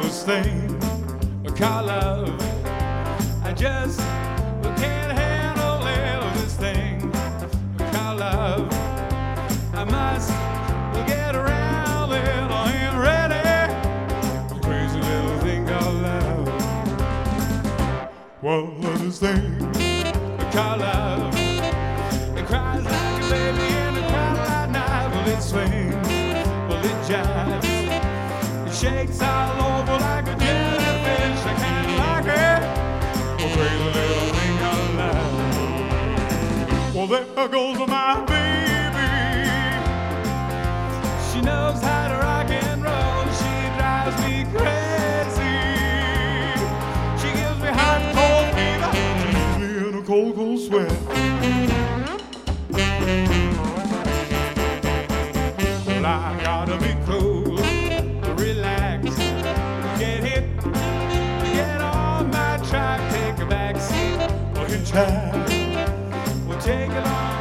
this thing called love. I just can't handle this thing called love. I must get around it. I ain't ready. The crazy little thing called love. Well, this thing called love. It cries like a baby and it cries like night. Well, it swings, well, it jives. It shakes all over like a jellyfish. I can't like it. Oh, crazy little thing called love. Well, there goes my baby. She knows how to rock and roll. She drives me crazy. She gives me hot and cold fever. She leaves me in a cold, cold sweat. Well, I gotta be cool, relax, get hip, get on my track, take a back seat, or hitchhike, we'll take it on.